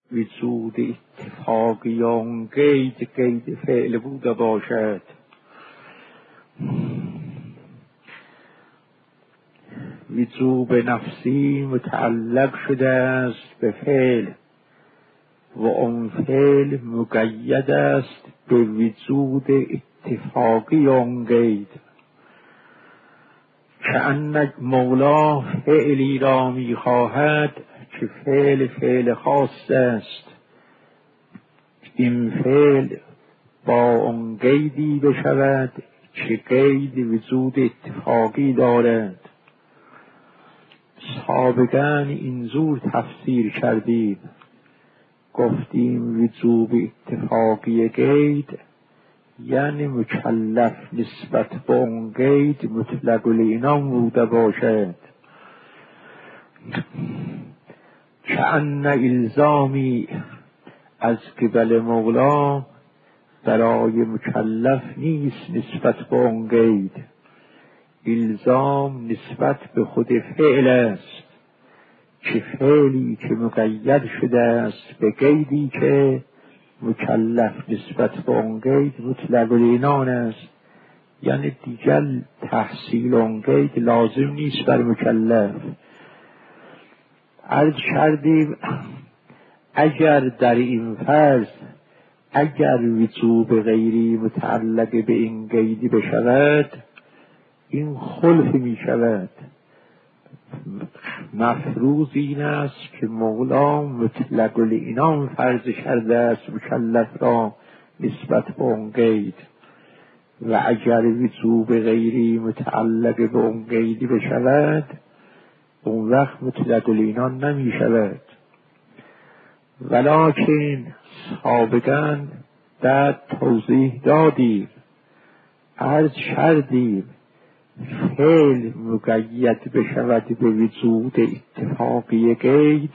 وجود اتفاقی آن قید فعل بوده باشد. وجوب نفسی متعلق شده است به فعل و آن فعل مقید است به وجود اتفاقی آن قید. که ان مولا فعلی را میخواهد که فعل خاص است، این فعل با آن قیدی بشود که قید وجود اتفاقی دارد. سابقا اینجور تفسیر کردیم، گفتیم وجوب اتفاقی قید یعنی مکلف نسبت به اون قید مطلق العنان بوده باشد. که ان الزامی از قبل مولا برای مکلف نیست نسبت به اون قید، الزام نسبت به خود فعل است که فعلی که مقید شده است به قیدی که مکلف نسبت به اون قید مطلق العنان است، یعنی دیگر تحصیل اون قید لازم نیست بر مکلف. عرض کردیم اگر در این فرض اگر وجوب غیری متعلق به این قیدی بشود، این خلف می شود. مفروض این است که مولا مطلق العنان فرض کرده است مکلف را نسبت به اون قید، و اگر وجوب غیری متعلق به اون قیدی بشود، اون وقت مطلق العنان نمی شود. ولکن سابقا بعد توضیح دادیم، عرض کردیم فعل مقید بشود به وجود اتفاقی قید،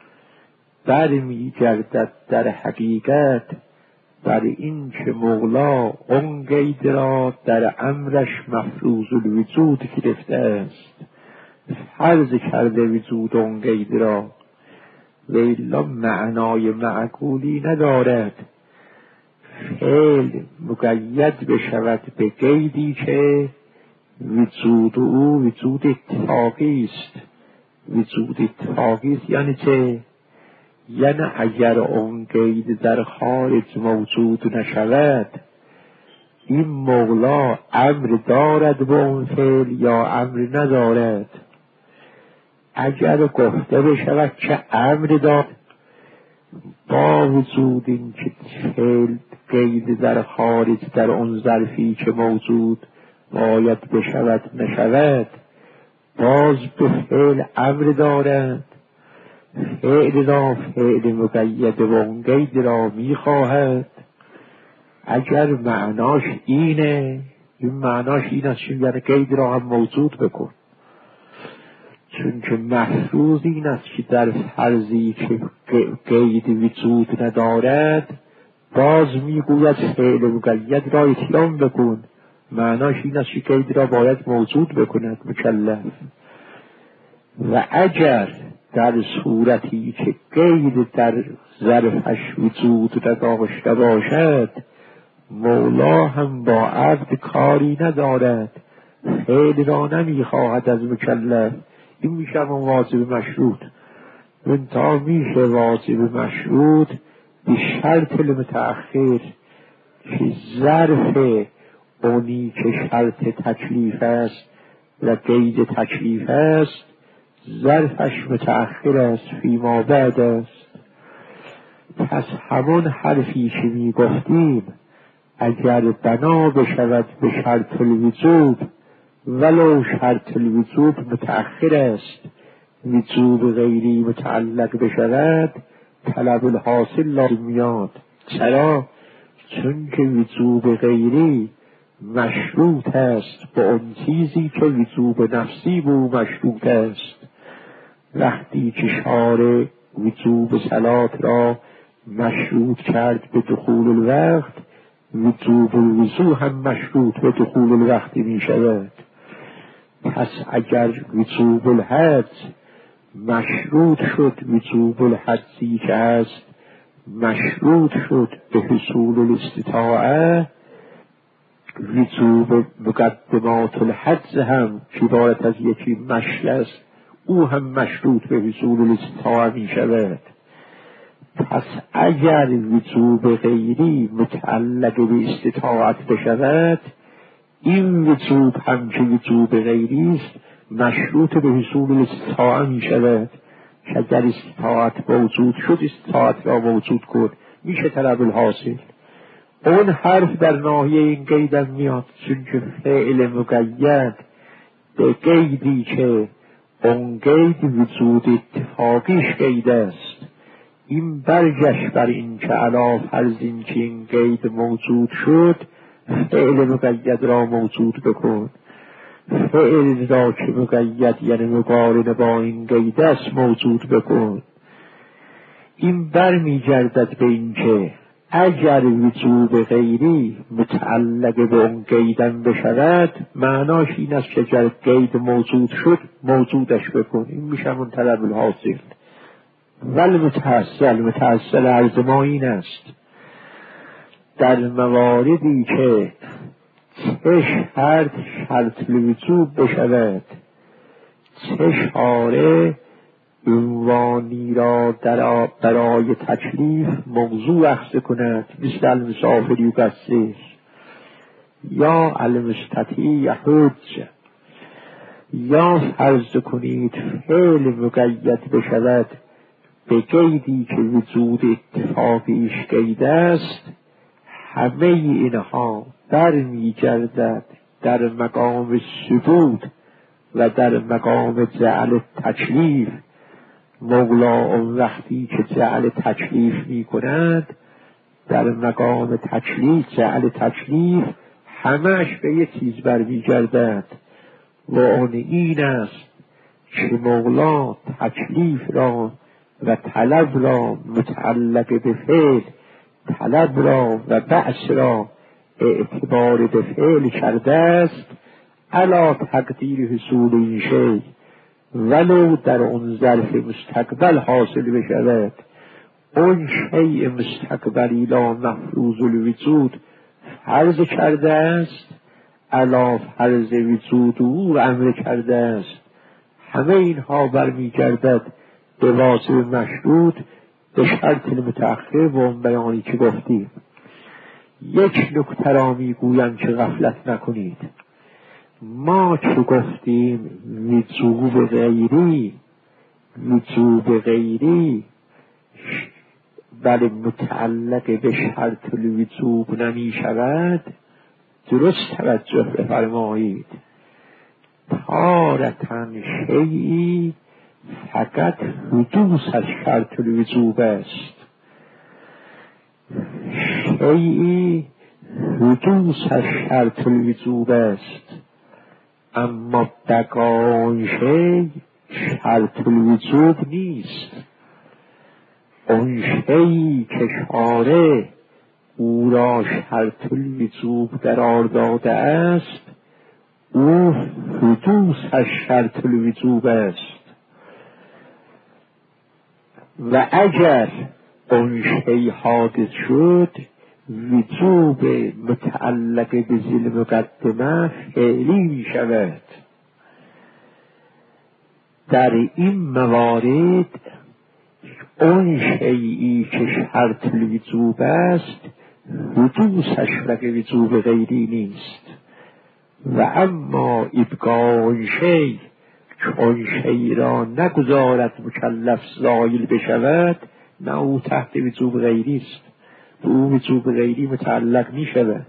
برمی گردد در حقیقت بر این که مولا اون قید را در امرش مفروض الوجود گرفته است، فرض کرده وجود اون قید را، و الا معنای معقولی ندارد فعل مقید بشود به قیدی که وجود او وجود اتفاقی است. وجود اتفاقی است یعنی چه؟ یعنی اگر اون قید در خارج موجود نشود، این مولا امر دارد به اون فعل یا امر ندارد؟ اگر گفته بشود که امر دارد، با وجود این که فعل قید در خارج در اون ظرفی که موجود باید بشود نشود، باز به فعل امر دارد. فعل را فعل مقید و اون قید را میخواهد. اگر معناش اینه، این معناش این است یعنی قید را هم موجود بکن، چون که مفروض این است که در فرضی که قید وجود ندارد، باز میگوید فعل مقید را اتیان بکن، معناش این است که قید را باید موجود بکند مکلف. و اگر در صورتی که قید در ظرفش وجود نداشته باشد، مولا هم با عبد کاری ندارد، فعل را نمیخواهد از مکلف، این میشه واجب مشروط. منتها میشه واجب مشروط به شرط المتأخر که ظرف اونی که شرط تکلیف است و قید تکلیف است ظرفش متأخر است، فیما بعد است. پس همون حرفی که می گفتیم اگر بنا بشود به شرط الوجوب، ولو شرط الوجوب متأخر است، وجوب غیری متعلق بشود، طلب الحاصل لازم میاد. چرا؟ چون که وجوب غیری مشروط است به اون چیزی که وجوب نفسی به او مشروط است. وقتی که شارع وجوب صلات را مشروط کرد به دخول الوقت، وجوب الوضوء هم مشروط به دخول الوقت می شود. پس اگر وجوب الحج مشروط شد، وجوب الحجی که هست مشروط شد به حصول الاستطاعه، وجوب مقدمات الحج هم که عبارت از یکی مشی است، او هم مشروط به حصول الاستطاعه می شود. پس اگر وجوب غیری متعلق به استطاعت بشود، این وجوب هم که وجوب غیری است مشروط به حصول الاستطاعه می شود. که اگر استطاعت موجود شد، استطاعت را موجود کن، میشه طلب الحاصل. اون حرف در ناحیه این قیدم میاد، چون که فعل مقید به قیدی که اون قید وجود اتفاقیش قید است، این برگشت بر این که علا فرض این که این قید موجود شد، فعل مقید را موجود بکن. فعل را که مقید یعنی مقارن با این قید است موجود بکن. این بر می گردد به این که اگر وجوب غیری متعلق به اون قیدم بشود، معناش این است که اگر قید موجود شد موجودش بکن. این میشه من طلب الحاصل. ولی متحصل عرض ما این است در مواردی که چه شرط الوجوب بشود، چه شارع عنوانی را برای تکلیف موضوع اخذ کند، مثل المسافر یقصر یا المستطیع حج، یا فرض کنید فعل مقید بشود به قیدی که وجود اتفاقیش قید است، همه اینها برمیگردد در مقام ثبوت و در مقام جعل تکلیف. مولا اون وقتی که جعل تکلیف می کند، در مقام تکلیف جعل تکلیف همش به یک چیز برمیگردد و اون این است که مولا تکلیف را و طلب را متعلق به فعل، طلب را و بعث را اعتبار به فعل کرده است، علا تقدیر حصول این شی، ولو در اون ظرف مستقبل حاصل بشود. اون شیء مستقبلی لا مفروض الوجود فرض کرده است، علا فرض وجود او امر کرده است. همه اینها برمیگردد به واجب مشروط به شرط المتأخر و اون بیانی که گفتیم. یک نکته را میگویم که غفلت نکنید. ما که گفتیم وجوب غیری بله متعلق به شرط الوجوب نمی شود، درست توجه بفرمایید. تارة شیئی فقط حدوث از شرط الوجوب است، شیئی حدوث از شرط الوجوب است، اما بقای شی شرط الوجوب نیست. اون شیئی که شارع او را شرط الوجوب قرار داده است، او حدوث از شرط الوجوب است. و اگر اون شیء حادث شد، وجوب متعلق به ذیل مقدمه فعلی می شود. در این موارد اون شیئی که شرط الوجوب است حدوثش و وجوب غیری نیست. و اما ابقای شیء چون شیء را نگذارد مکلف زایل بشود، نه او تحت وجوب غیری است، به او وجوب غیری متعلق می شود.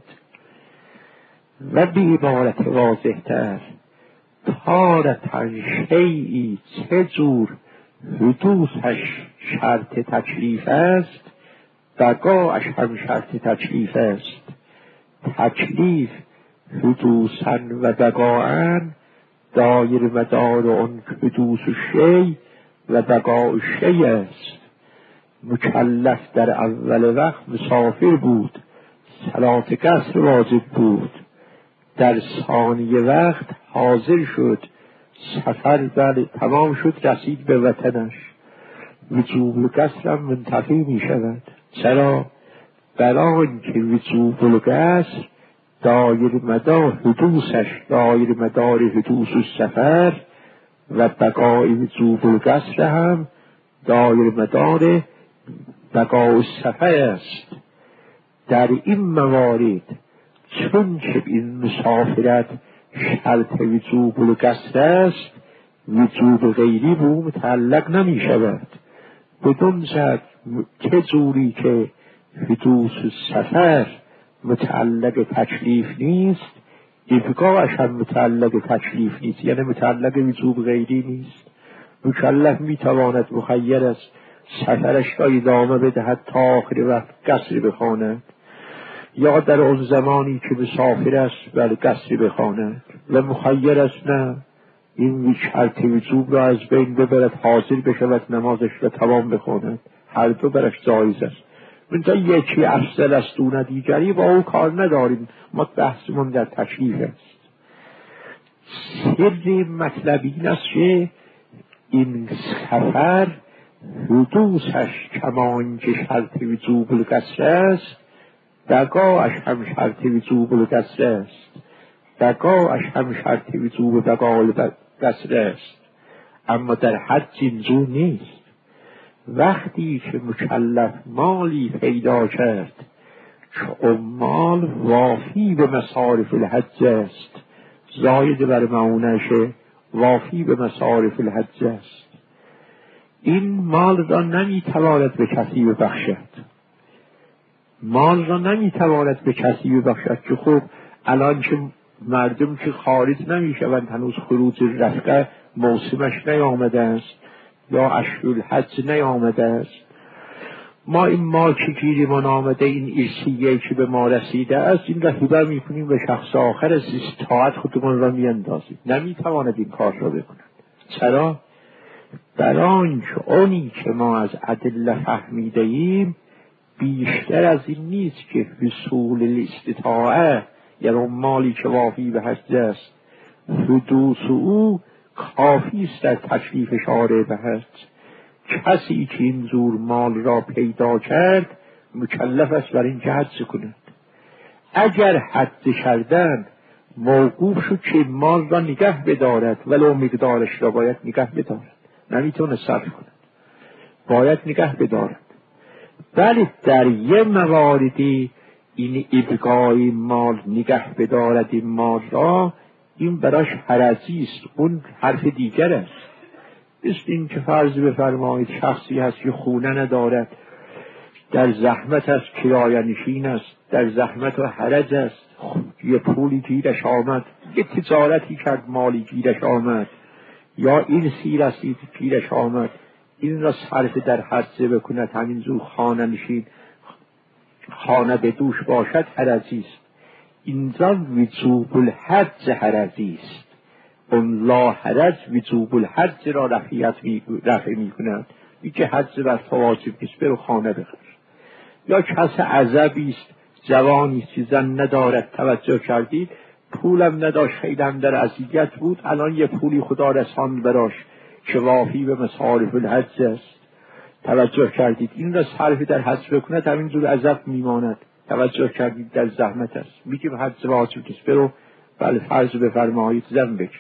و به عبارت واضح تر، تارة شیئی چه جور حدوثش شرط تکلیف است، بقاش هم شرط تکلیف است. تکلیف حدوثاً و بقاءً دایر مدار اون حدوث شی و بقاء شی است. مکلف در اول وقت مسافر بود، صلات قصر واجب بود. در ثانی وقت حاضر شد، سفر تمام شد، رسید به وطنش، وجوب قصر هم منتفی می شود. چرا؟ برای اینکه وجوب القصر دایر مدار حدوثش دایر مدار حدوث السفر و بقای وجوب القصر هم دایر مدار بقای السفر است. در این موارد چون که این مسافرت شرط وجوب القصر است، وجوب غیری به او متعلق نمی شود. بدون زد که جوری که حدوث السفر متعلق تکلیف نیست، ابقاءش هم متعلق تکلیف نیست، یعنی متعلق وجوب غیری نیست. مکلف میتواند مخیر است سفرش را ادامه بدهد تا آخر وقت قصر بخواند، یا در اون زمانی که مسافر است بر قصر بخواند، و مخیر است نه این شرط وجوب را از بین ببرد، حاضر بشود نمازش را تمام بخواند. هر دو برش جایز است. منتها یکی افضل است دون دیگری با او کار نداریم، ما بحثمون در تکلیف است. سر مطلب این است که این سفر حدوثش کما اینکه شرط وجوب القصر است، بقاش هم شرط وجوب القصر است، بقاش هم شرط وجوب بقای القصر است. اما در حج اینجور نیست. وقتی که مکلف مالی پیدا کرد که اون مال وافی به مصارف الحج است، زاید بر معونش وافی به مصارف الحج است، این مال را نمیتواند به کسی ببخشد. مال را نمیتواند به کسی ببخشد که خب الان که مردم که خارج نمیشوند، هنوز خروج رفقه موسمش نیامده است یا اشهر حج نیامده است، ما این مال که گیرمان آمده، این ارثیه‌ای که به ما رسیده است، این را هبه میکنیم به شخص آخر، از استطاعت خودمان را میاندازیم. نمیتواند این کار را بکند. چرا؟ برای اینکه اونی که ما از ادله فهمیده ایم بیشتر از این نیست که حصول الاستطاعه، یعنی اون مالی که وافی به حج است، حدوث او کافی است در تکلیف شارع به حج. کسی که این زور مال را پیدا کرد مکلف است بر این که حج کند. اگر حج کردن موقوف شد که مال را نگه بدارد، ولو مقدارش را باید نگه بدارد، نمیتونه صرف کند، باید نگه بدارد. ولی در یه مواردی این ابقای مال نگه بدارد این مال را، این براش حرجی است، اون حرف دیگر است. مثل این که فرض بفرمایید شخصی هست که خونه ندارد، در زحمت است، کرایه نشین است، در زحمت و حرج است، یه پولی گیرش آمد، یه تجارتی کرد مالی گیرش آمد، یا این سیر است گیرش آمد، این را صرف در حج بکند، همینجور خانه نشین، خانه به دوش باشد، حرجی است. اینجا وجوب الحج حرجی است. اون لا حرج وجوب الحج را رفع می کند. این که حج بر تو واجب نیست، برو خانه بخر. یا کس عزبی است، جوانی است که زن ندارد، توجه کردید پولم نداشت، خیلی هم در اذیت بود، الان یه پولی خدا رساند براش که وافی به مصارف الحج است، توجه کردید این را صرف در حج بکند، همینجور عزب میماند، توجه کردید در زحمت است، میگیم حج واجب نیست، برو بله فرض بفرمایید زن بکش،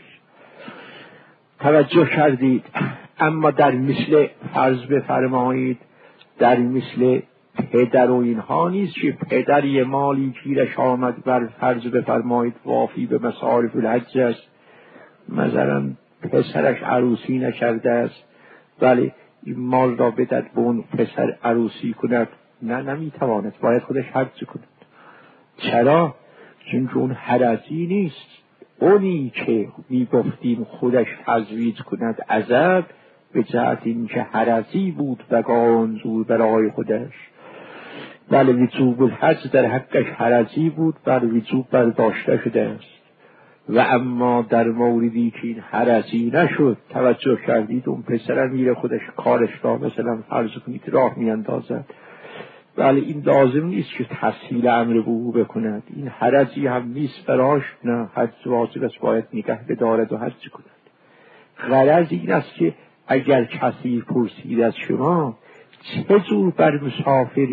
توجه کردید. اما در مثل فرض بفرمایید در مثل پدر و اینها نیست که پدری مالی گیرش آمد بر فرض بفرمایید وافی به مصارف الحج است، مثلا پسرش عروسی نکرده است، ولی این مال را بدهد به اون پسر عروسی کند، نه نمیتواند، باید خودش حج کند. چرا؟ چون اون حرجی نیست. اونی که میگفتیم خودش تزویج کند عذب، به جهت این که حرجی بود بگان زور برای خودش، بله وجوب الحج در حقش حرجی بود، بله وجوب برداشته شده است. و اما در موردی که این حرجی نشد، توجه کردید اون پسر میره خودش کارش را مثلا فرض کنید راه میاندازد، بله این لازم نیست که تسهیل امر به او بکند، این حرجی هم نیست براش، نه حج واجب است، باید نگه بدارد و حج کند. غرض این است که اگر کسی پرسید از شما چه جور بر مسافر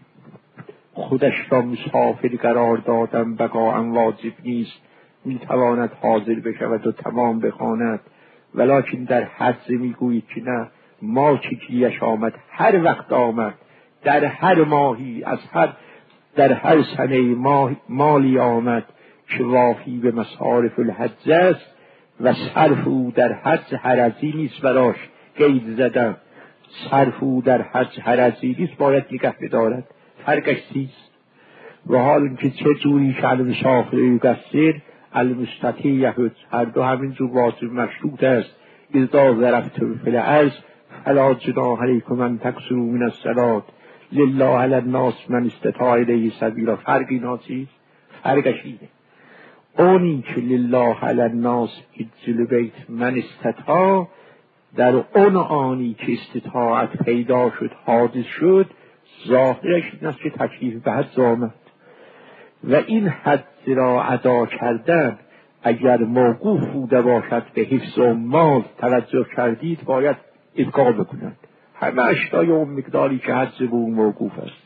خودش را مسافر قرار دادن بقاء واجب نیست، میتواند حاضر بشود و تمام بخواند، ولکن در حج میگویید که نه، ما چگیش آمد هر وقت آمد، در هر ماهی در هر سنه مالی آمد که وافی به مصارف الحج است و صرف او در حج حرجی نیست، براش قید زدم، صرف او در حج حرجی نیست، باید نگه بدارد، فرقش چیست؟ و حال که چه جوری که المسافر یقصر المستطیع یحج، هر دو همین جور واجب مشروط است. اذا ضربتم فی الارض فلا جناح علیکم ان تقصروا من الصلاة لله علی الناس من استطاع الیه سبیلا. فرق اینا چیست؟ فرقش اینه، اونی که لله علی الناس حج البیت من استطاع، در اون آنی که استطاعت پیدا شد حادث شد، ظاهرش این است که تکلیف به حج آمد و این حج را ادا کردن اگر موقوف بوده باشد به حفظ مال توجه کردید باید ادغام بکنند، همه اشیای اون مقداری که حج به اون موقوف است.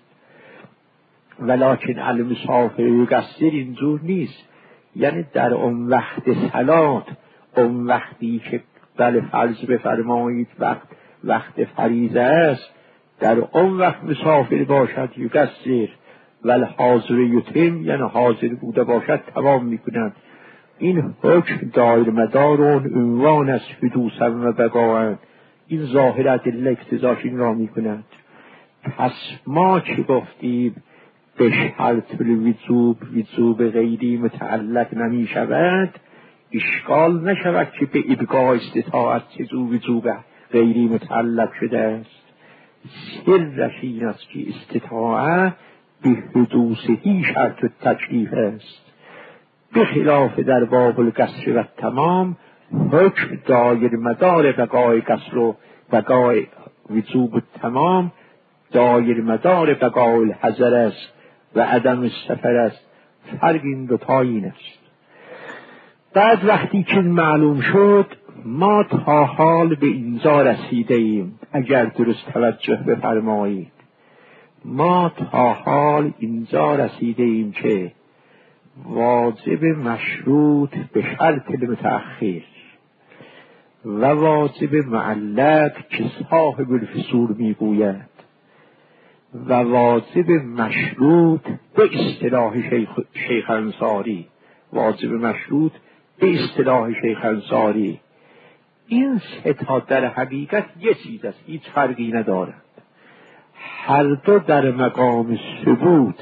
ولکن المسافر یقصر اینجور نیست، یعنی در اون وقت صلات، اون وقتی که بله فرض بفرمایید وقت فریضه است، در اون وقت مسافر باشد یقصر، ولی حاضر یتم یعنی حاضر بوده باشد تمام میکنند. این حکم دایر مدار اون عنوان است حدوثا و بقاء، این ظاهر ادله اقتضاش این را میکنند. پس ما که گفتیم به شرط وجوب غیری متعلق نمی شود، اشکال نشود که به ابقاء استطاعت چیزو وجوب غیری متعلق شده است. سرش این است که استطاعت به حدوثهی شرط تکلیف است، به خلاف در باب القصر و تمام حکم دایر مدار بقای قصر و بقای وجوب تمام دایر مدار بقای الحضر است و عدم السفر است. فرق این دو تا این است. بعد وقتی که معلوم شد ما تا حال به اینجا رسیده ایم، اگر درست توجه بفرمایید ما تا حال اینجا رسیده ایم که واجب مشروط به شرط متأخر و واجب معلق که صاحب الفصول میگوید و واجب مشروط به اصطلاح شیخ انصاری، واجب مشروط به اصطلاح شیخ انصاری، این سه تا در حقیقت یک چیز است، هیچ فرقی ندارد، هر دو در مقام ثبوت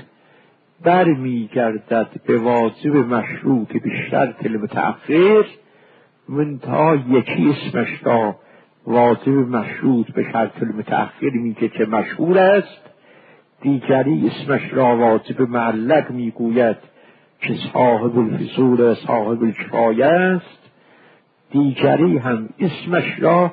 برمیگردد به واجب مشروط به شرط متأخر، منتها یکی اسمش را واجب مشروط به شرط متأخر میگه که مشهور است، دیگری اسمش را واجب معلق میگوید که صاحب الفصول و صاحب الکفایه است، دیگری هم اسمش را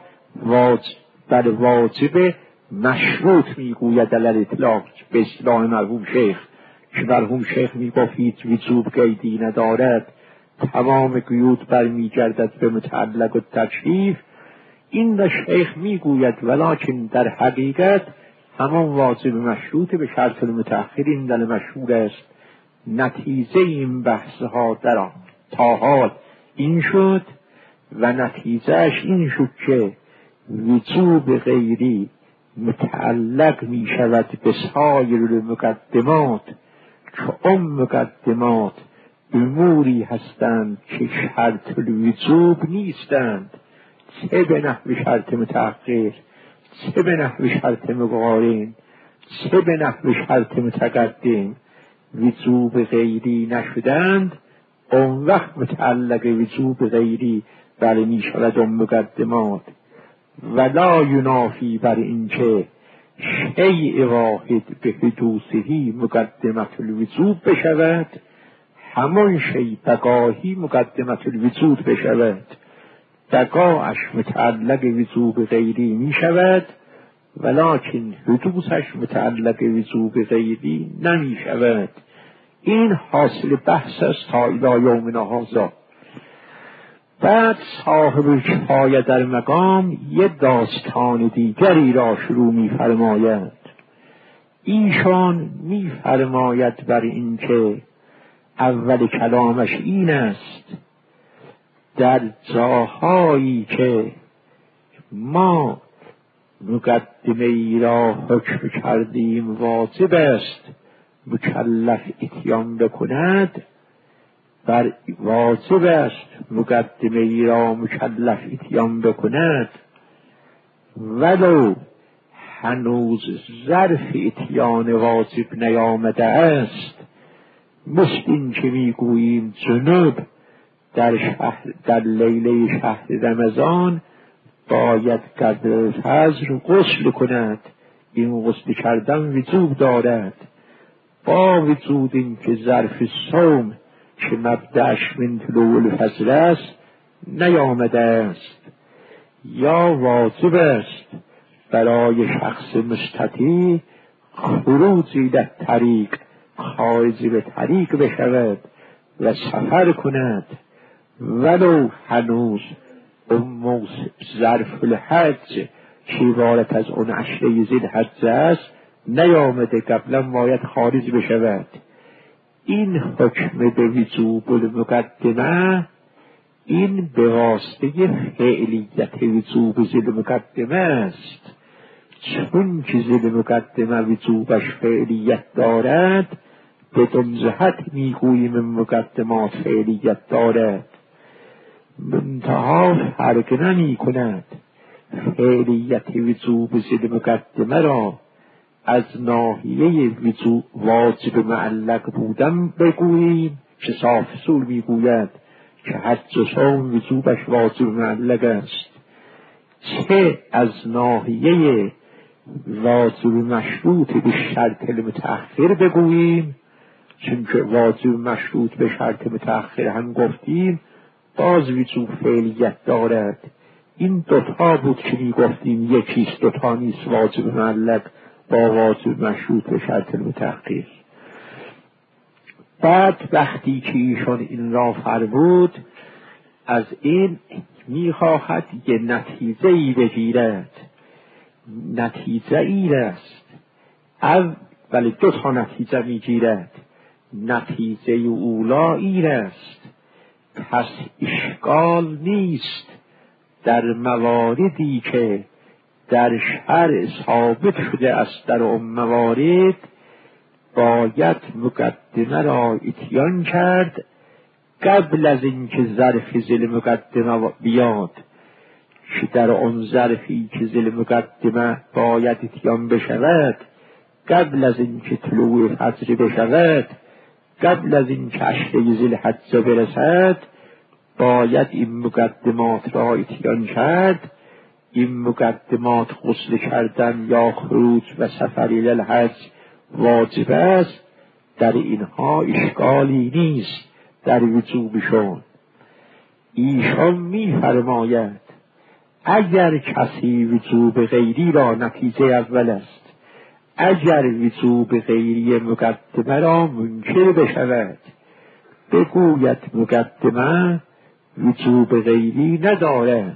واجب مشروط میگوید علی الاطلاق به اصطلاح مرحوم شیخ، که مرحوم شیخ میگفت وجوب قیدی ندارد، تمام قیود برمیگردد به متعلق و تکلیف. این را شیخ میگوید ولکن در حقیقت همان واجب مشروط به شرط متأخر این دل مشهور است. نتیجه این بحث ها در آن تا حال این شد و نتیجهش این شد که وجوب غیری متعلق می شود به سایر المقدمات، که اون مقدمات اموری هستند که شرط الوجوب نیستند، چه به نحو شرط متأخر، چه به نحو شرط مقارن، چه به نحو شرط متقدم وجوب غیری نشدند، اون وقت متعلق وجوب غیری بله می شود اون مقدمات، ولا ینافی بر این که شیء واحد به حدوثهی مقدمت الوجوب بشود، همان شیء بقاهی مقدمت الوجود بشود، بقاش متعلق وجوب غیری می شود ولکن حدوثش متعلق وجوب غیری نمی شود. این حاصل بحث است تا الی یومنا هذا. بعد صاحب کفایه در مقام یه داستان دیگری را شروع می‌فرماید. ایشان می‌فرماید بر این که اول کلامش این است: در جاهایی که ما مقدمه ای را حکم کردیم واجب است مکلف اتیان بکند، بر واجب است مقدمه ای را مکلف اتیان بکند، ولو هنوز ظرف اتیان واجب نیامده است، مثل این که میگوییم جنوب در لیله شهر رمضان باید قبل الفجر غسل کند، این غسل کردن وجوب دارد، با وجود این که ظرف صوم که مبدأش من طلوع الفجر است نیامده است. یا واجب است برای شخص مستطیع خروجی در طریق، خارجی به طریق بشود و سفر کند، ولو هنوز اون ظرف الحج که عبارت از اون عشره ذی‌الحجه است نیامده، قبلا باید خارج بشود. این حکم به وجوب المقدمه، این به واسطه فعلیت وجوب ذیل مقدمه است. چون که ذیل مقدمه وجوبش فعلیت دارد، به جهت میگوییم مقدمات فعلیت دارد، منتها فرق نمی کند فعلیت وجوب ذیل مقدمه را از ناحیه وجوب واجب معلق بودن بگوییم که صاف اصول میگوید که حج و صوم وجوبش واجب معلق است، چه از ناحیه واجب مشروط به شرط المتأخر بگوییم، چون که واجب مشروط به شرط متأخر هم گفتیم باز وجوب فعلیت دارد. این دوتا بود که میگفتیم یکیست، دوتا نیست، واجب معلق با واجب مشروط به شرط المتأخر. بعد وقتی که ایشان این را فرمود، از این میخواهد یه نتیجه ای بگیرد. نتیجه ای است، ولی دو تا نتیجه میگیرد. نتیجه اولا این است: پس اشکال نیست در مواردی که در شرع ثابت شده است، در اون موارد باید مقدمه را اتیان کرد قبل از اینکه ظرف ذیل مقدمه بیاد، که در آن ظرفی که ذیل مقدمه باید اتیان بشود، قبل از اینکه طلوع فجر بشود، قبل از اینکه عشره ذی‌الحجه برسد، باید این مقدمات را اتیان کرد. این مقدمات غسل کردن یا خروج و سفر الی الحج واجب است، در اینها اشکالی نیست در وجوبشون. ایشان می‌فرماید اگر کسی وجوب غیری را، نتیجه اول است، اگر وجوب غیری مقدمه را منکر بشود، بگوید مقدمه وجوب غیری ندارد،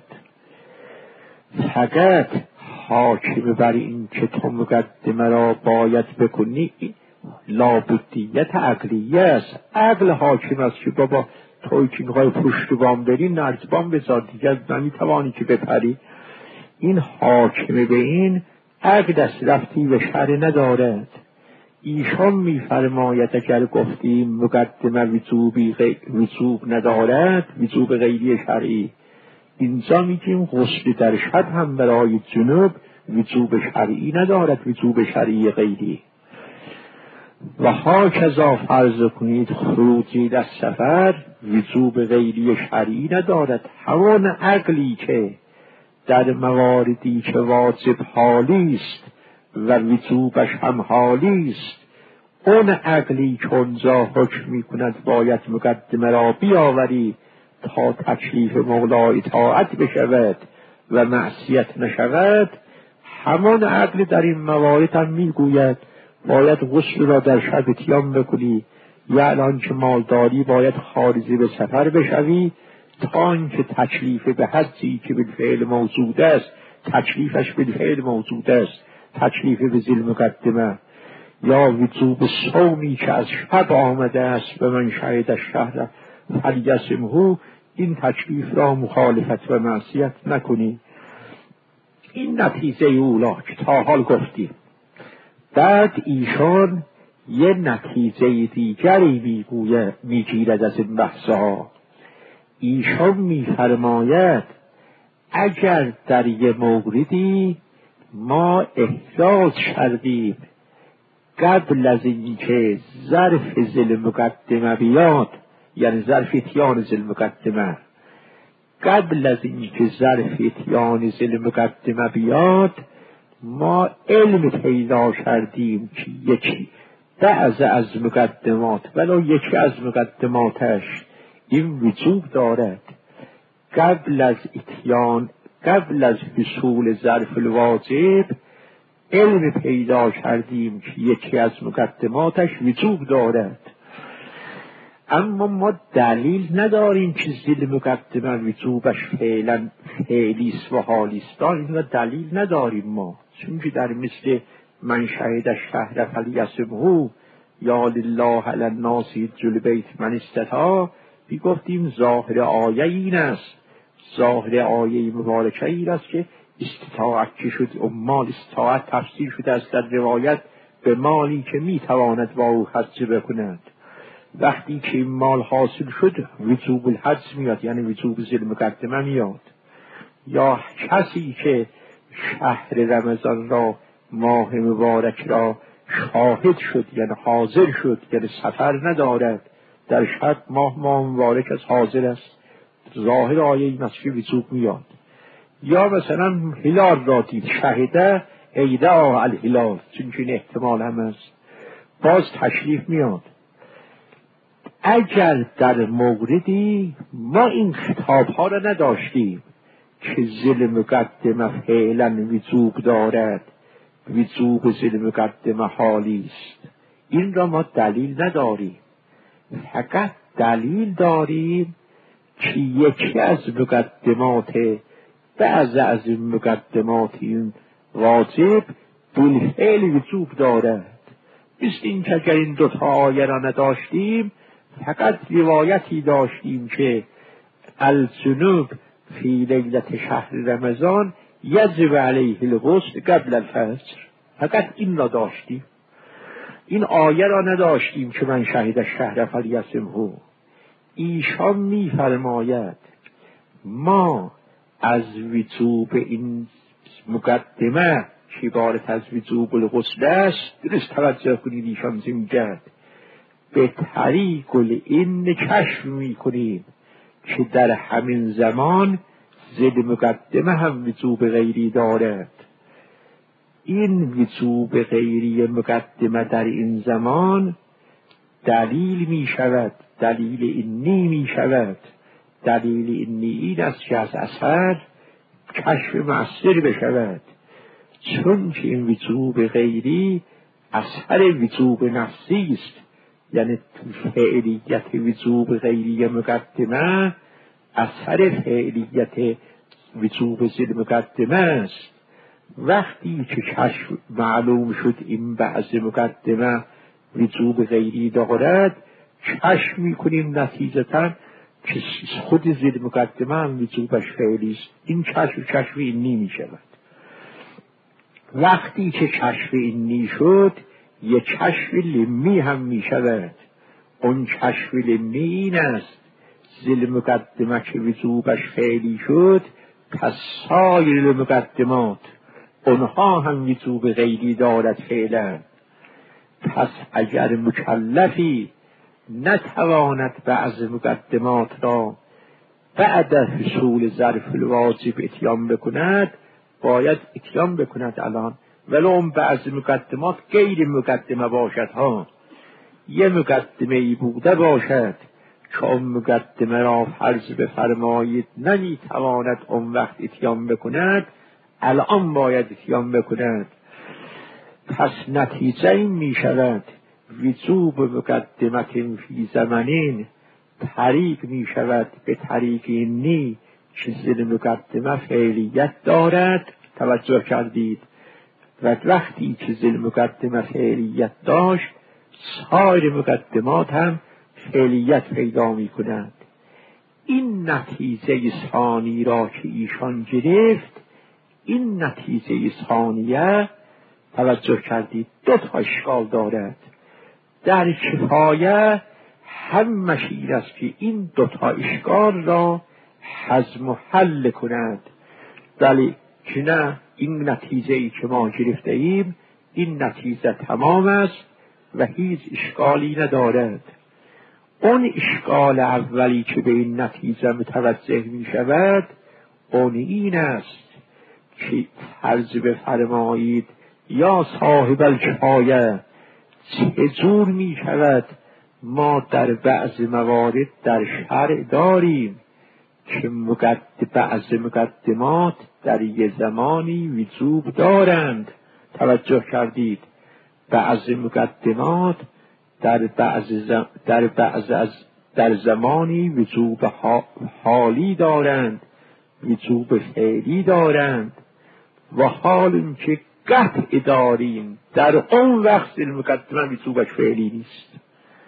فقط حاکم بر این که تو مقدمه را باید بکنی لابدیت عقلیه است. عقل حاکم است که بابا توی که میخوای پشت بام بری نردبان بذار، دیگر نمیتوانی که بپری. این حاکم به این عقل است، رفتی به شرع ندارد. ایشان میفرماید اگر گفتیم مقدمه وجوب ندارد، وجوب غیری شرعی، اینجا میگیم غسل در شب هم برای جنوب وجوب شرعی ندارد، وجوب شرعی غیری. و هاکذا فرض کنید خروجی در سفر وجوب غیری شرعی ندارد. همان عقلی که در مواردی که واجب حالی است و وجوبش هم حالی است، اون عقلی که اونجا حکم میکند باید مقدمه را بیاوری تا تکلیف مولا اطاعت بشود و معصیت نشود، همان عقل در این موارد هم میگوید باید غسل را در شب اتیان بکنی، یا الان که مالداری باید خارجی به سفر بشوی، تا اینکه تکلیف به حدی که بالفعل موجود است، تکلیفش بالفعل موجود است، تکلیف به ذی المقدمه، یا وجوب صومی که از شب آمده است به من شهد الشهر فلیصمه، این تکلیف را مخالفت و معصیت نکنی. این نتیجه اولا که تا حال گفتیم. بعد ایشان یه نتیجه دیگری میگیرد از این بحثها. ایشان میفرماید اگر در یه موردی ما احراز کردیم قبل از اینکه ظرف ذی المقدمه بیاد، یعنی ظرف اتیان ذی المقدمه، قبل از اینکه ظرف اتیان ذی المقدمه بیاد ما علم پیدا کردیم که یکی بعض از مقدمات ولو یکی از مقدماتش این وجوب دارد، قبل از اتیان، قبل از حصول ظرف الواجب علم پیدا کردیم که یکی از مقدماتش وجوب دارد، اما ما دلیل نداریم که ذی المقدمه وجوبش فعلا فعلیست و حالیست، این دلیل نداریم ما، چون که در مثل من شهد الشهر فلیصمه یا لله علی الناس حج البیت من استطاع، گفتیم ظاهر آیه این است، ظاهر آیه مبارکه این است که استطاعت که شد، مال استطاعت تفسیر شده است در روایت به مالی که میتواند با او حج بکند. وقتی که این مال حاصل شد وجوب الحج میاد، یعنی وجوب ذی المقدمه میاد. یا کسی که شهر رمضان را، ماه مبارک را شاهد شد، یعنی حاضر شد، یعنی سفر ندارد، در شب ماه مبارک از حاضر است، ظاهر آیه این است که وجوب میاد. یا مثلا هلال را دید، شهده ایدا الهلال، چون که این احتمال هم است، باز تشریف میاد. اگر در موردی ما این خطاب ها را نداشتیم که ذی المقدمه فعلا وجوب دارد، وجوب ذی المقدمه حالی است، این را ما دلیل نداریم، فقط دلیل داریم که یکی از مقدمات، بعض از این مقدمات این واجب بالفعل وجوب دارد. مثل این که اگر این دوتا آیه را نداشتیم فقط روایتی داشتیم که الجنوب فی لیلت شهر رمضان یجب علیه الغسل قبل الفجر، فقط این را داشتیم، این آیه را نداشتیم که من شهد الشهر فلیصمه. ایشان میفرماید ما از وجوب این مقدمه که عبارت از وجوب الغسل است، درست توجه کنید، ایشان میگه به طریق این کشف میکنیم که در همین زمان ذی المقدمه هم وجوب غیری دارد. این وجوب غیری مقدمه در این زمان دلیل می شود، دلیل اینی می شود. دلیل اینی این است که از اثر کشف مؤثر بشود، چون که این وجوب غیری اثر وجوب نفسی است، یعنی فعلیت وجوب غیری مقدمه اثر فعلیت وجوب ذی المقدمه است. وقتی که کشف معلوم شد این بعض مقدمه وجوب غیری دارد، کشف میکنیم نتیجتا که خود ذی المقدمه هم وجوبش فعلی است. این کشف اینی می شود. وقتی که کشف اینی شد یک کشف لمی هم می شود. اون کشف لمی این است ذی المقدمه که وجوبش فعلی شد، پس سایر المقدمات اونها هم وجوب غیری دارد فعلا. پس اگر مکلفی نتواند بعض مقدمات را بعد حصول ظرف الواجب اتیان بکند، باید اتیان بکند الان، ولو اون بعض مقدمات غیر مقدمه باشد ها، یه مقدمه ای بوده باشد که اون مقدمه را فرض بفرمایید نمیتواند اون وقت اتیان بکند، الان باید اتیان بکند. پس نتیجه این می شود وجوب مقدمت فی زمنین طریق می شود به طریق نی که زل مقدمه فعلیت دارد. توجه کردید؟ و وقتی که زل مقدمه فعلیت داشت سایر مقدمات هم فعلیت پیدا می کنند. این نتیجه ثانی را که ایشان گرفت، این نتیجه ثانیه توجه کردید دو تا اشکال دارد. در کفایه همش این است که این دو تا اشکال را هضم و حل کند، ولی که نه، این نتیجه ای که ما گرفته ایم این نتیجه تمام است و هیچ اشکالی ندارد. اون اشکال اولی که به این نتیجه متوجه می شود اون این است که فرض بفرمایید یا صاحب الکفایه چجور می شود ما در بعض موارد در شرع داریم که بعض مقدمات در یه زمانی وجوب دارند. توجه کردید؟ بعض مقدمات در زمانی وجوب حالی دارند، وجوب فعلی دارند، و حال این که قطع داریم در اون وقت المقدمه وجوبش فعلی نیست.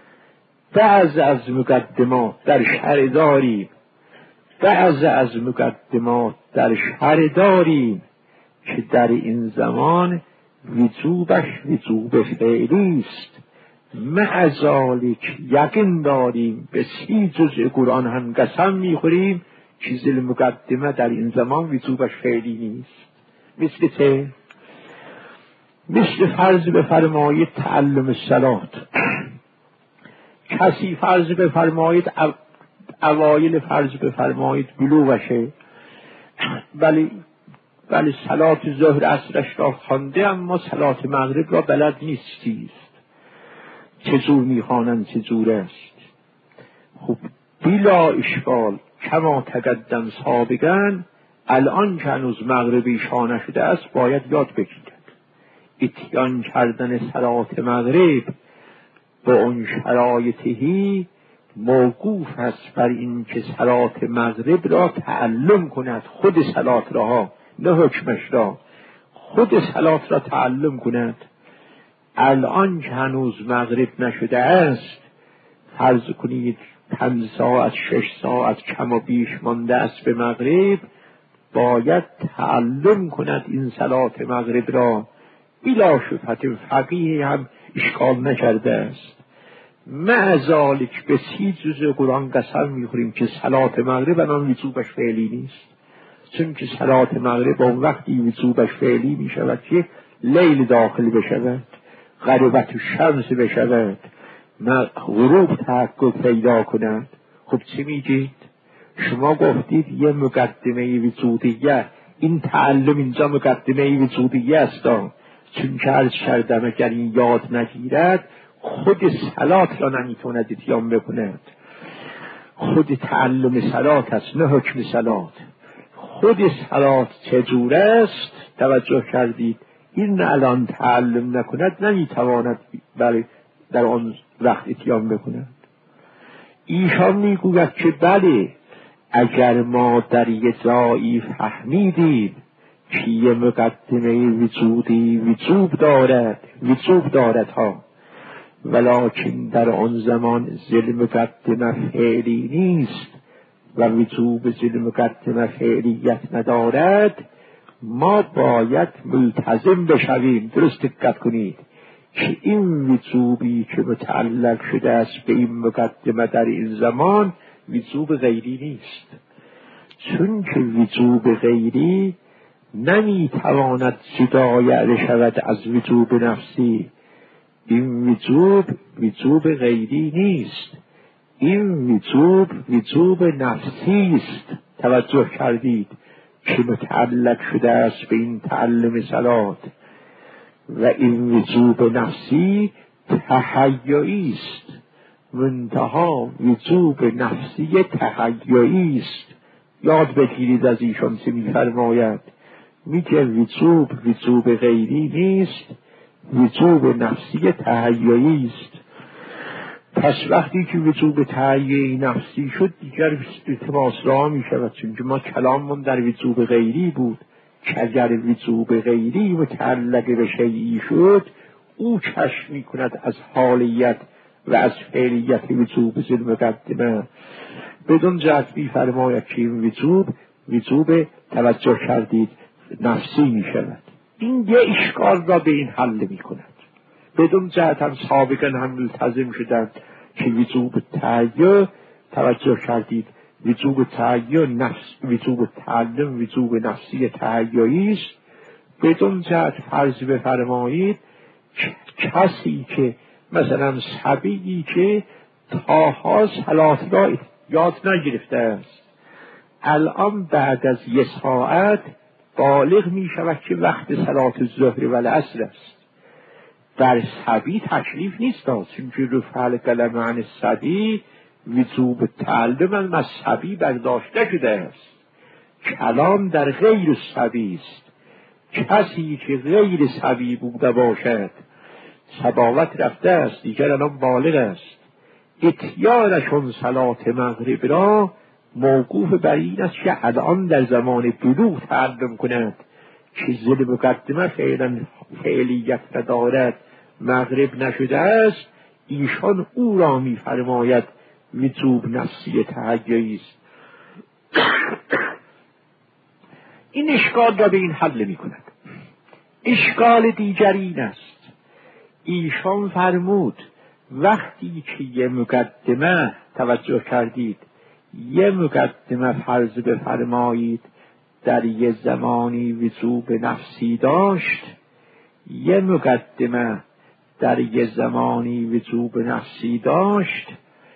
بعض از مقدمات در شرع داریم، بعض از مقدمات در شرع داریم که در این زمان وجوبش وجوب فعلی است. مع ذالک یقین داریم به 30 جزء قرآن هم قسم میخوریم که زل مقدمه در این زمان وجوبش فعلی نیست. مثل چه؟ مثل فرض بفرمایید تعلم صلات. کسی فرض بفرمایید اوایل فرض بفرمایید بلوغشه، ولی صلات ظهر عصرش را خوانده اما صلات مغرب را بلد نیست چیست، چجور میخوانند چجور است. خب بلا اشکال کما تقدم سابقا الان که هنوز مغربی شاه نشده است باید یاد بگیرد. اتیان کردن صلات مغرب با اون شرایطی موقوف است بر این که صلات مغرب را تعلم کند، خود صلات را، نه حکمش را، خود صلات را تعلم کند. الان که هنوز مغرب نشده است، فرض کنید 5 ساعت 6 ساعت کم و بیش مانده است به مغرب، باید تعلم کند این صلات مغرب را. بلا شبهه فقیه هم اشکال نکرده است. مع ذالک به 30 جزء قرآن قسم میخوریم که صلات مغرب الان وجوبش فعلی نیست، چون که صلات مغرب اون وقتی وجوبش فعلی میشود که لیل داخل بشود، غربت الشمس بشود، غروب تحقق پیدا کند. خب چی میگید؟ شما گفتید یه مقدمه وجودیه، این تعلم اینجا مقدمه وجودیه است، چون که عرض کردم اگر این یاد نگیرد خود صلات را نمیتوند اتیان بکند. خود تعلم صلات است نه حکم صلات. خود صلات چجور است؟ توجه کردید؟ این الان تعلم نکند نمیتواند در آن وقت اتیان بکند. ایشان میگوید که بله، اگر ما در یه جایی فهمیدیم که یه مقدمه وجودی وجوب دارد ها، ولکن در آن زمان زل مقدمه فعلی نیست و وجوب زل مقدمه فعلیت ندارد، ما باید ملتزم بشویم. درست دقت کنید که این وجوبی که متعلق شده است به این مقدمه در این زمان وجوب غیری نیست، چون که وجوب غیری نمیتواند جدا شود از وجوب نفسی. این وجوب غیری نیست، این وجوب نفسی است. توجه کردید که متعلق شده است به این تعلم صلات، و این وجوب نفسی تهیئی است. منتها وجوب نفسی تهیئی است. یاد بگیرید از ایشان چه می‌فرماید. میگه وجوب غیری نیست، وجوب نفسی تهیئی است. پس وقتی که وجوب تهیه نفسی شد دیگر التماس را می شود، چون ما کلاممون در وجوب غیری بود که اگر وجوب غیری متعلق به شیئی شد او کشف می کند از حالیت و از فعلیت وجوب ذی المقدمه. بدون جهت می فرماید که این وجوب توجه کردید نفسی می شود. این یه اشکال را به این حل می کند. بدون جهت هم سابقا هم ملتزم شدند که وجوب تهیه توجه کردید وجوب تهیه نفس، وجوب تعلم وجوب نفسی تهیه‌ای است. بدون جهت فرض بفرمایید کسی که مثلا صبیی که تاها صلات را یاد نگرفته است الان بعد از یک ساعت بالغ می شود که وقت صلات الظهر و العصر است. در صبی تکلیف نیست، چون که رفع القلم عن الصبی وجوب تعلم از صبی برداشته شده است. کلام در غیر صبی است. کسی که غیر صبی بوده باشد صباوت رفته است دیگر الان بالغ است، اتیانشون صلات مغرب را موقوف بر این است که الان در زمان بلوغ تعلم کند که ذل مقدمه فعلیت ندارد، مغرب نشده است، ایشان او را می فرماید وجوب نفسی تهیه‌ای است. این اشکال را به این حل می کند. اشکال دیگر این است، ایشان فرمود وقتی که یه مقدمه توجه کردید یه مقدمه فرض بفرمایید در یه زمانی وجوب نفسی داشت، یه مقدمه در یه زمانی وجوب نفسی داشت،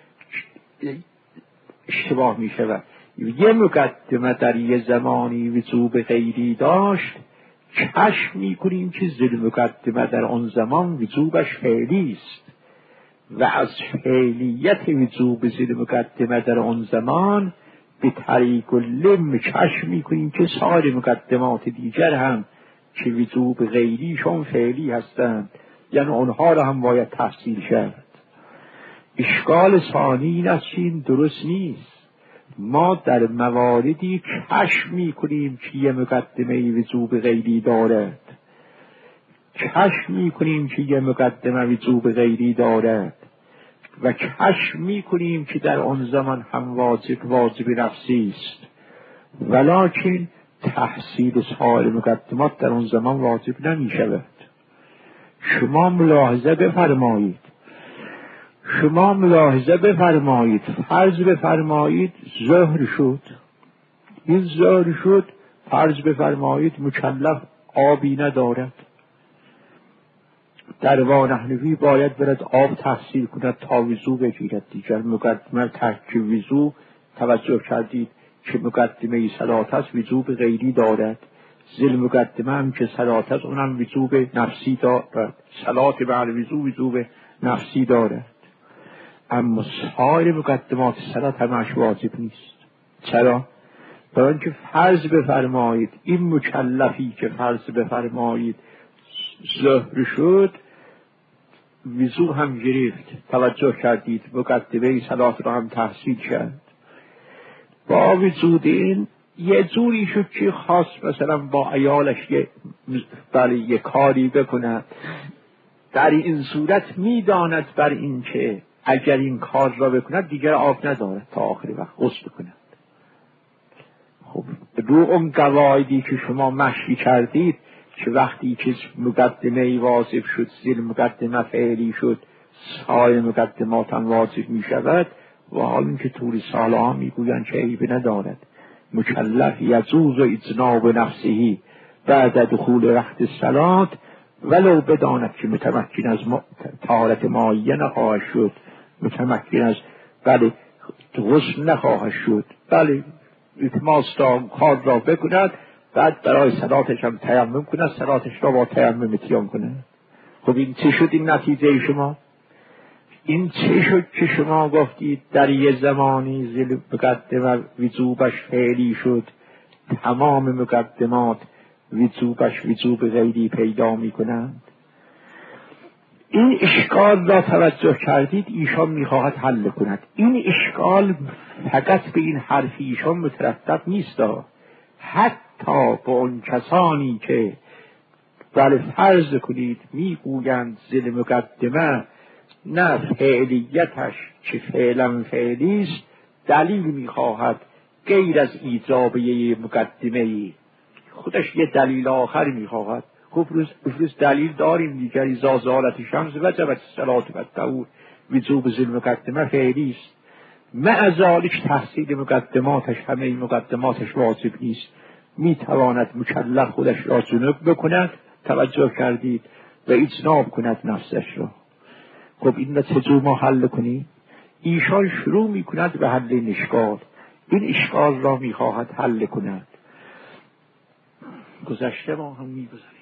اشتباه می شود، یه مقدمه در یه زمانی وجوب غیری داشت، کشف می کنیم که ذل مقدمه در آن زمان وجوبش فعلی است و از فعلیت وجوب ذل مقدمه در آن زمان به طریق لم کشف می کنیم که سایر مقدمات دیگر هم که وجوب غیریشون فعلی هستند، یعنی اونها را هم باید تحصیل شد. اشکال ثانی این است که این درست نیست. ما در مواردی کشف می کنیم که یه مقدمه وجوب غیری دارد، کشف می کنیم که یه مقدمه وجوب غیری دارد و کشف می کنیم که در آن زمان هم واجب نفسی است، ولکن تحصیل سایر مقدمات در آن زمان واجب نمی شود. شما ملاحظه بفرمایید فرض بفرمایید ظهر شد، این ظهر شد، فرض بفرمایید مکلف آبی ندارد، در وانحنفی باید برد آب تحصیل کند تا وضو بگیرد. دیگر مقدمه ترک وضو توجه کردید که مقدمه صلات است وجوب غیری دارد، ذل مقدمه هم که صلات است اونم وجوب نفسی دارد، صلات بعد وضو وجوب نفسی دارد. اما سایر مقدمات صلات همش واجب نیست. چرا؟ برای اینکه فرض بفرمایید این مکلفی که فرض بفرمایید ظهر شد وضو هم گرفت، توجه کردید مقدمه صلات را هم تحصیل کرد، با وجود این یه جوری شد که خواست مثلا با عیالش یه کاری بکنه، در این صورت میداند بر این که اگر این کار را بکند دیگر آب ندارد تا آخر وقت غسل بکند. خب رو اون قواعدی که شما مشی کردید که وقتی که مقدمه واجب شد ذل مقدمه فعلی شد سایر مقدمات هم واجب می شود، و حال این که طول سالها می گویند که عیب ندارد، مکلف یجوز و اجناب نفسهی بعد دخول وقت الصلاة ولو بداند که متمکن از طهارت مائیه نخواهد شد، متمکن از غسل نخواهد شد، التماس کار را بکند، بعد برای صلاتش هم تیمم کند، صلاتش را با تیمم اتیان کند. خب این چه شد این نتیجه شما؟ این چه شد که شما گفتید در یه زمانی ذل مقدمه وجوبش فعلی شد، تمام مقدمات وجوبش وجوب غیری پیدا می کنند؟ این اشکال را توجه کردید، ایشان میخواهد حل کند. این اشکال فقط به این حرف ایشان مترتب نیست، حتی با اون کسانی که بله فرض کنید میگویند زل مقدمه نه فعلیتش که فعلا فعلیست، دلیل میخواهد غیر از ایجابیه مقدمه، خودش یه دلیل آخر میخواهد. خب روز دلیل داریم دیگر، اذا زالت شمس وجبت الصلاة والطهور، وجوب زل مقدمه فعلیست. مع ذلک تحصیل مقدماتش، همه این مقدماتش واجب نیست، میتواند مکلف خودش را جنب بکند، توجه کردید، و اجناب کند نفسش را. خب این را چجور ما حل کنیم؟ ایشان شروع میکند به حل این اشکال، این اشکال را میخواهد حل کند. گذشته ما هم میگذشت.